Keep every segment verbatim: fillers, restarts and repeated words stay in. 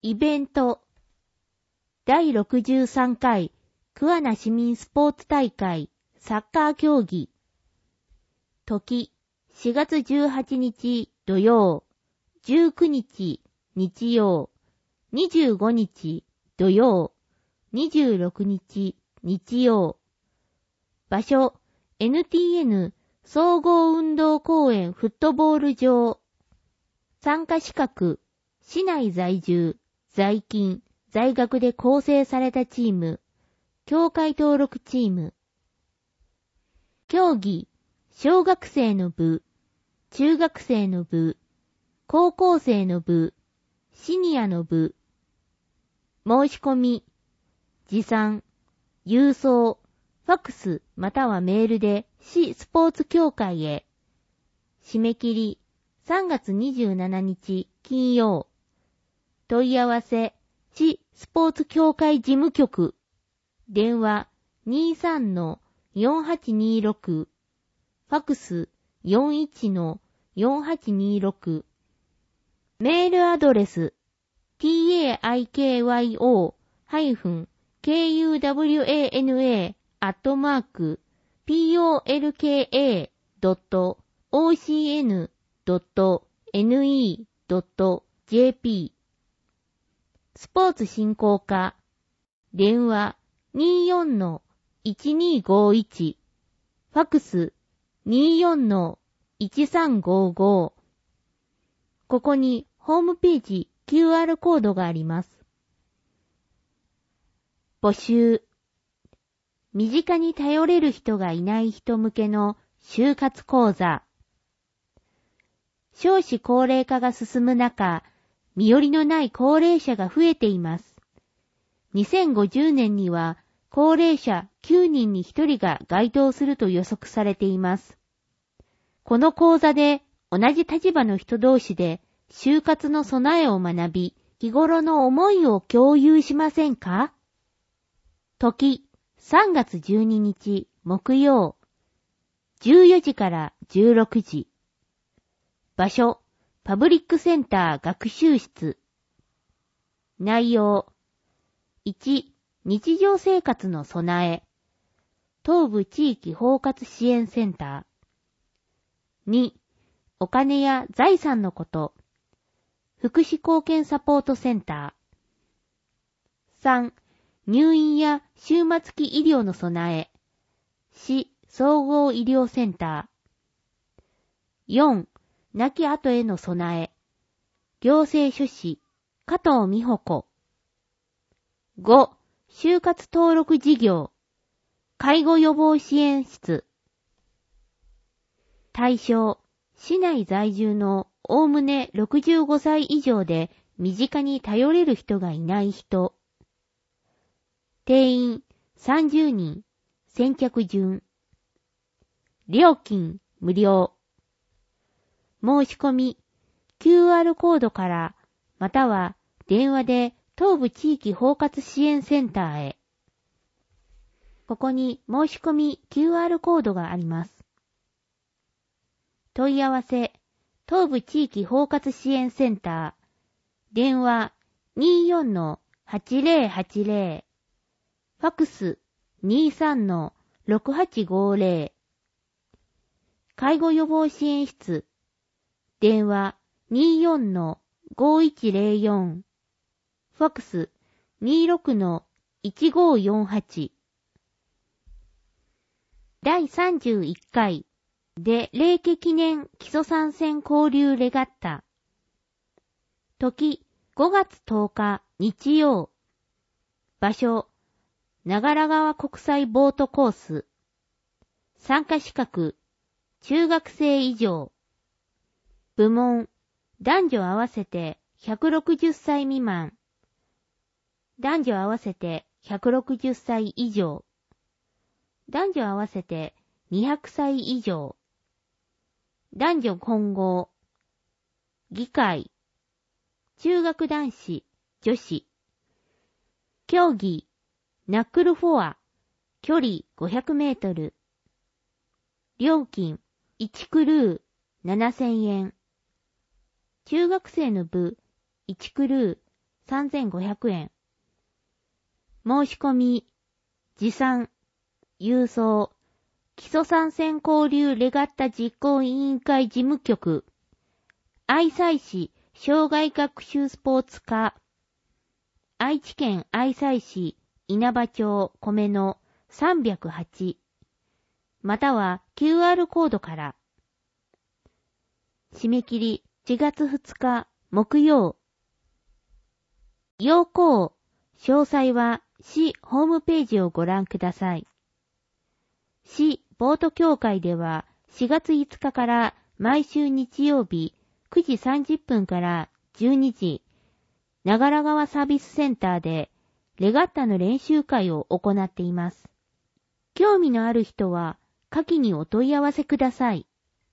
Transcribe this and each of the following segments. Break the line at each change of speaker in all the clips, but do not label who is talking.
イベント。だいろくじゅうさんかい桑名市民スポーツ大会サッカー競技。時、しがつじゅうはちにち土曜、じゅうくにち日曜、にじゅうごにち土曜、にじゅうろくにち日曜。場所、エヌティーエヌ 総合運動公園フットボール場。参加資格、市内在住、在勤、在学で構成されたチーム、協会登録チーム。競技、小学生の部、中学生の部、高校生の部、シニアの部。申し込み、持参、郵送、ファックスまたはメールで市スポーツ協会へ。締め切り、さんがつにじゅうしちにち金曜。問い合わせ、市スポーツ協会事務局。電話 にじゅうさんのよんはちにろく。ファックス よんじゅういちのよんはちにろく。メールアドレス taikyo-kuwana アットマーク ピーオーエルケーエードットオーシーエヌドットエヌイードットジェーピー スポーツ振興課電話 にじゅうよんのいちにごいち ファックス にじゅうよんのいちさんごご。ここにホームページ キューアール コードがあります。募集。身近に頼れる人がいない人向けの就活講座。少子高齢化が進む中、身寄りのない高齢者が増えています。にせんごじゅうねんには高齢者きゅうにんにひとりが該当すると予測されています。この講座で同じ立場の人同士で就活の備えを学び、日頃の思いを共有しませんか？時、さんがつじゅうににち木曜、じゅうよじからじゅうろくじ。場所、パブリックセンター学習室。内容、いち、日常生活の備え、東部地域包括支援センター。に、お金や財産のこと、福祉貢献サポートセンター。さん、入院や終末期医療の備え、市総合医療センター。よん、亡き後への備え、行政書士、加藤美穂子。ご、就活登録事業、介護予防支援室。対象、市内在住のおおむねろくじゅうごさい以上で身近に頼れる人がいない人。定員さんじゅうにん、先着順。料金無料。申し込み、キューアール コードからまたは電話で東部地域包括支援センターへ。ここに申し込み キューアール コードがあります。問い合わせ、東部地域包括支援センター。電話 にじゅうよんのはちぜろはちぜろ。ファックス にじゅうさんのろくはちごぜろ。介護予防支援室。電話 にじゅうよんのごいちぜろよん。ファックス にじゅうろくのいちごよんはち。だいさんじゅういっかいで霊家記念基礎参戦交流レガッタ。時ごがつとおか日曜。場所長良川国際ボートコース。参加資格中学生以上。部門男女合わせてひゃくろくじゅっさい未満。男女合わせてひゃくろくじゅっさい以上。男女合わせてにひゃくさい以上。男女混合。議会。中学男子、女子。競技。ナックルフォア。距離ごひゃくメートル。料金。いちクルーななせんえん。中学生の部いちクルーさんぜんごひゃくえん。申し込み、持参、郵送、基礎参戦交流レガッタ実行委員会事務局、愛西市障害学習スポーツ課、愛知県愛西市稲葉町米のさんびゃくはち、または キューアール コードから。締め切りしがつふつか木曜。要項、詳細は市ホームページをご覧ください。市ボート協会ではしがついつかから毎週日曜日くじさんじゅっぷんからじゅうにじ、長良川サービスセンターでレガッタの練習会を行っています。興味のある人は下記にお問い合わせください。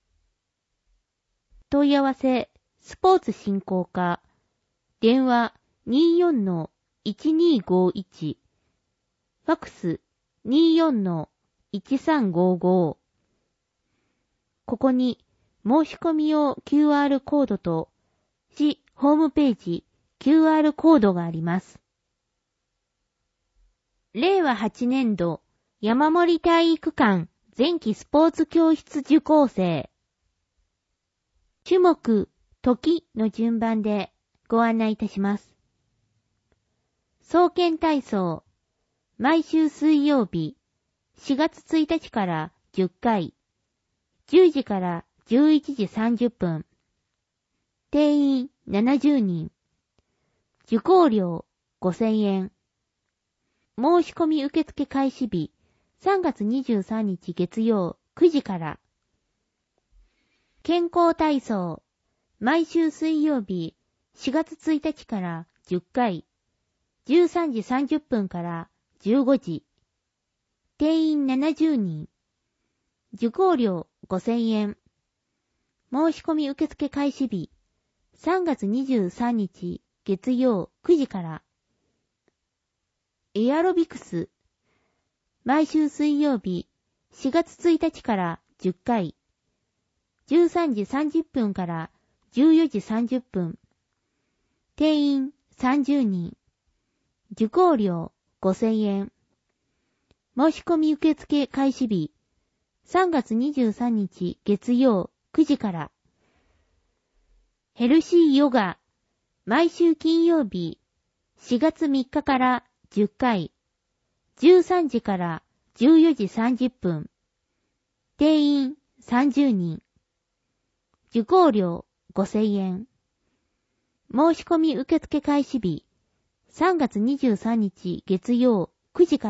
問い合わせ、スポーツ振興課、電話 にじゅうよんのいちにーごーいち、ファックス にじゅうよんのいちさんごーごー。ここに申し込み用 キューアール コードと市ホームページ キューアール コードがあります。れいわはちねんど山森体育館前期スポーツ教室受講生。種目、時の順番でご案内いたします。双剣体操、毎週水曜日、しがつついたちからじゅっかい、じゅうじからじゅういちじさんじゅっぷん、定員ななじゅうにん、受講料ごせんえん、申し込み受付開始日、さんがつにじゅうさんにち月曜くじから。健康体操、毎週水曜日、しがつついたちからじゅっかい、じゅうさんじさんじゅっぷんからじゅうごじ、定員ななじゅうにん、受講料ごせんえん、申し込み受付開始日、さんがつにじゅうさんにち月曜くじから。エアロビクス、毎週水曜日、しがつついたちからじゅっかい、じゅうさんじさんじゅっぷんからじゅうよじさんじゅっぷん、定員さんじゅうにん、受講料ごせんえん、申し込み受付開始日、さんがつにじゅうさんにち月曜くじから。ヘルシーヨガ、毎週金曜日、しがつみっかからじゅっかい、じゅうさんじからじゅうよじさんじゅっぷん、定員さんじゅうにん、受講料ごせんえん、申し込み受付開始日、さんがつにじゅうさんにち月曜くじから。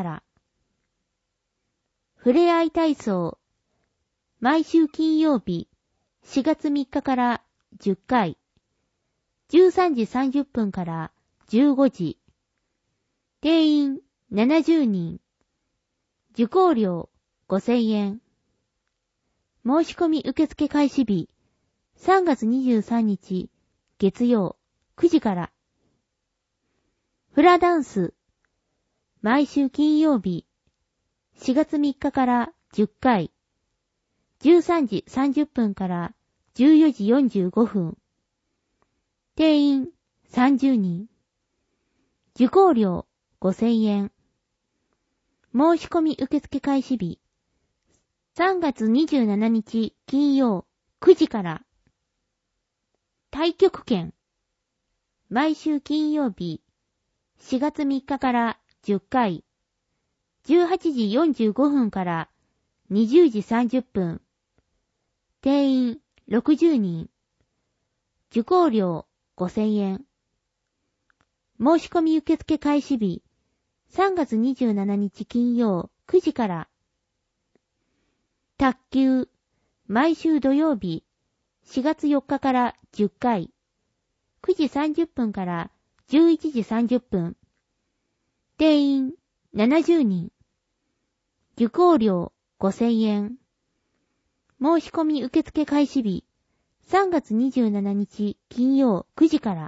ふれあい体操、毎週金曜日、しがつみっかからじゅっかい、じゅうさんじさんじゅっぷんからじゅうごじ、定員ななじゅうにん、受講料ごせんえん、申し込み受付開始日、さんがつにじゅうさんにち月曜くじから。フラダンス、毎週金曜日、しがつみっかからじゅっかい、じゅうさんじさんじゅっぷんからじゅうよじよんじゅうごふん、定員さんじゅうにん、受講料ごせんえん、申し込み受付開始日、さんがつにじゅうしちにち金曜くじから。太極拳、毎週金曜日、しがつみっかからじゅっかい、じゅうはちじよんじゅうごふんからにじゅうじさんじゅっぷん、定員ろくじゅうにん、受講料ごせんえん、申し込み受付開始日、さんがつにじゅうしちにち金曜くじから。卓球、毎週土曜日、しがつよっかからじゅっかい、くじさんじゅっぷんからじゅういちじさんじゅっぷん、定員ななじゅうにん、受講料ごせんえん、申し込み受付開始日、さんがつにじゅうしちにち金曜くじから。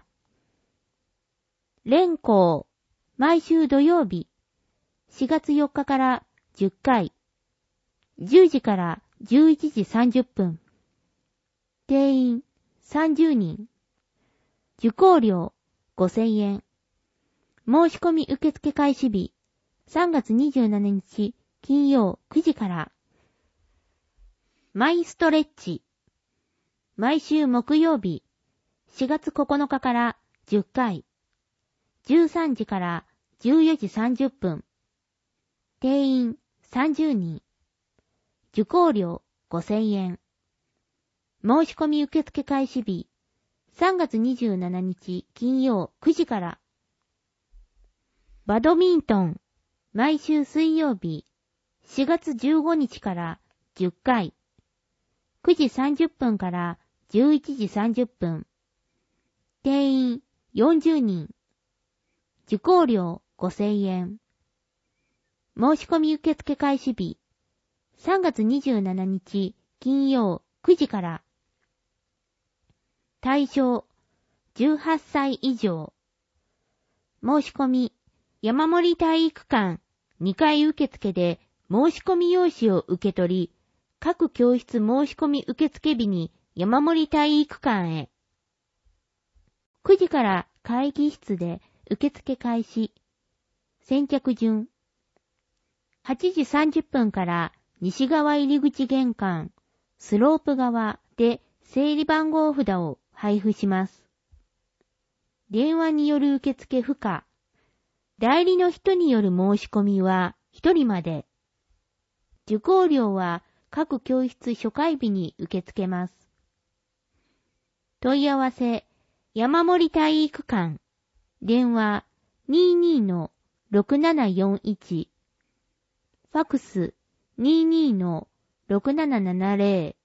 連行、毎週土曜日、しがつよっかからじゅっかい、じゅうじからじゅういちじさんじゅっぷん、定員さんじゅうにん、受講料ごせんえん、 申し込み受付開始日、さんがつにじゅうしちにち金曜くじから。マイストレッチ。毎週木曜日、しがつここのかからじゅっかい。じゅうさんじからじゅうよじさんじゅっぷん。定員さんじゅうにん。受講料ごせんえん。申し込み受付開始日、さんがつにじゅうしちにち金曜くじから。バドミントン。毎週水曜日、しがつじゅうごにちからじゅっかい。くじさんじゅっぷんからじゅういちじさんじゅっぷん。定員よんじゅうにん。受講料ごせんえん。申し込み受付開始日、さんがつにじゅうしちにち金曜くじから。対象じゅうはっさい以上。申し込み山森体育館にかい受付で申し込み用紙を受け取り、各教室申し込み受付日に山森体育館へ。くじから会議室で受付開始。先着順。はちじさんじゅっぷんから西側入り口玄関、スロープ側で整理番号札を配布します。電話による受付不可。代理の人による申し込みはひとりまで。受講料は各教室初回日に受け付けます。問い合わせ、山森体育館。電話 にじゅうにのろくななよんいち。ファクス にじゅうにのろくななななぜ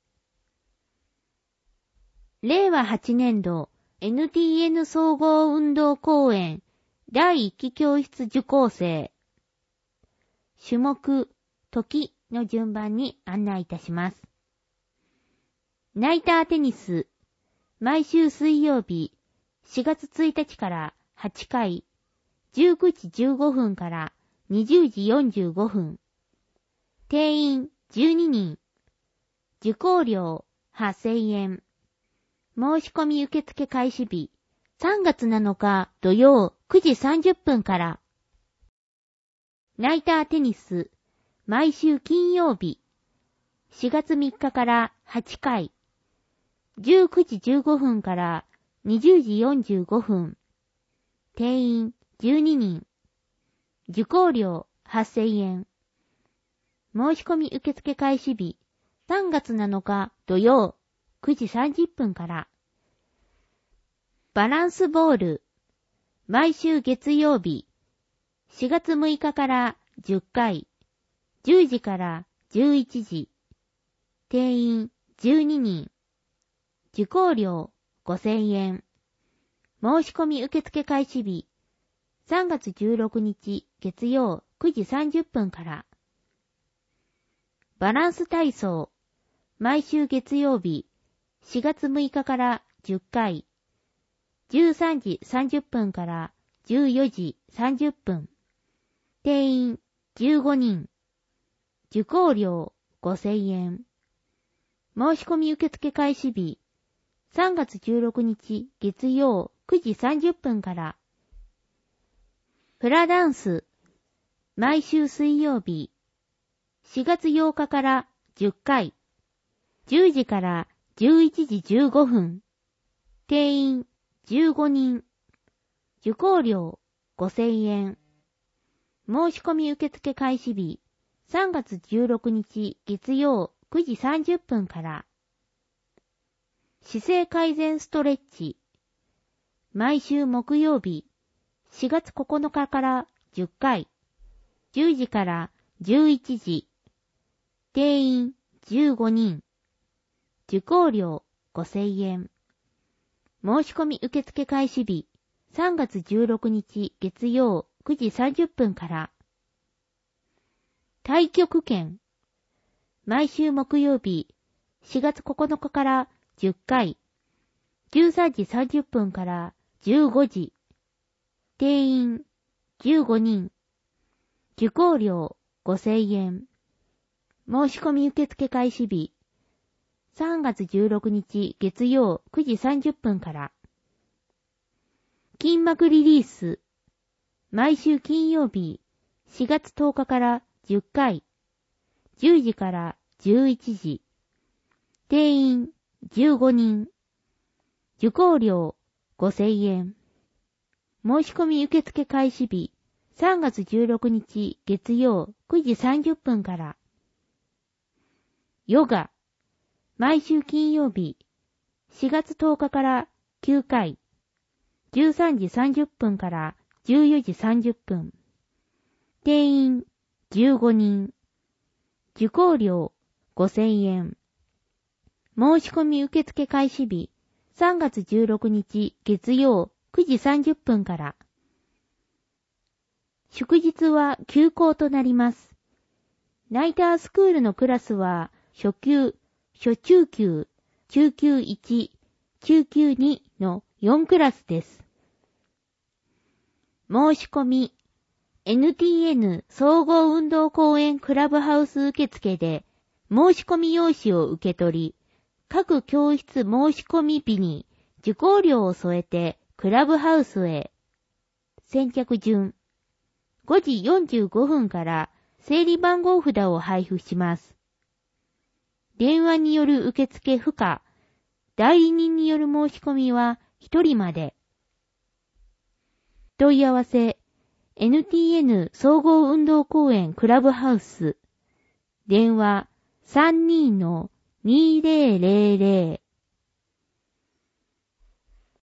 ろ。れいわはちねんど エヌティーエヌ 総合運動公演だいいっき教室受講生。種目、時の順番に案内いたします。ナイターテニス。毎週水曜日、しがつついたちからはちかい、じゅうくじじゅうごふんからにじゅうじよんじゅうごふん。定員じゅうににん。受講料はっせんえん。申し込み受付開始日、さんがつなのか土曜くじさんじゅっぷんから。ナイターテニス。毎週金曜日、しがつみっかからはちかい、じゅうくじじゅうごふんからにじゅうじよんじゅうごふん。定員じゅうににん。受講料はっせんえん。申し込み受付開始日、さんがつなのか土曜くじさんじゅっぷんから。バランスボール。毎週月曜日、しがつむいかからじゅっかい、じゅうじからじゅういちじ。定員じゅうににん。受講料ごせんえん。申し込み受付開始日、さんがつじゅうろくにち月曜くじさんじゅっぷんから。バランス体操。毎週月曜日、しがつむいかからじゅっかい、じゅうさんじさんじゅっぷんからじゅうよじさんじゅっぷん。定員じゅうごにん。受講料ごせんえん。申し込み受付開始日、さんがつじゅうろくにち月曜くじさんじゅっぷんから。フラダンス。毎週水曜日、しがつようかからじゅっかい、じゅうじからじゅういちじじゅうごふん。定員じゅうごにん。受講料ごせんえん。申し込み受付開始日、さんがつじゅうろくにち月曜くじさんじゅっぷんから。姿勢改善ストレッチ。毎週木曜日、しがつここのかからじゅっかい、じゅうじからじゅういちじ。定員じゅうごにん。受講料ごせんえん。申し込み受付開始日、さんがつじゅうろくにち月曜くじさんじゅっぷんから。太極拳。毎週木曜日、しがつここのかからじゅっかい、じゅうさんじさんじゅっぷんからじゅうごじ。定員じゅうごにん。受講料ごせんえん。申し込み受付開始日、さんがつじゅうろくにち月曜くじさんじゅっぷんから。筋膜リリース。 毎週金曜日、しがつとおかからじゅっかい、じゅうじからじゅういちじ、定員じゅうごにん、受講料ごせんえん。申し込み受付開始日、さんがつじゅうろくにち月曜くじさんじゅっぷんから。ヨガ、毎週金曜日、しがつとおかからきゅうかい、じゅうさんじさんじゅっぷんからじゅうよじさんじゅっぷん。定員じゅうごにん。受講料ごせんえん。申し込み受付開始日、さんがつじゅうろくにち月曜くじさんじゅっぷんから。祝日は休校となります。ナイタースクールのクラスは、初級、初中級、中級いち、中級にのよんクラスです。申し込み、エヌティーエヌ 総合運動公園クラブハウス受付で申し込み用紙を受け取り、各教室申し込み日に受講料を添えてクラブハウスへ。先着順。ごじよんじゅうごふんから整理番号札を配布します。電話による受付不可。代理人による申し込みはひとりまで。問い合わせ、エヌティーエヌ 総合運動公園クラブハウス。電話 さんにーのにーぜろぜろ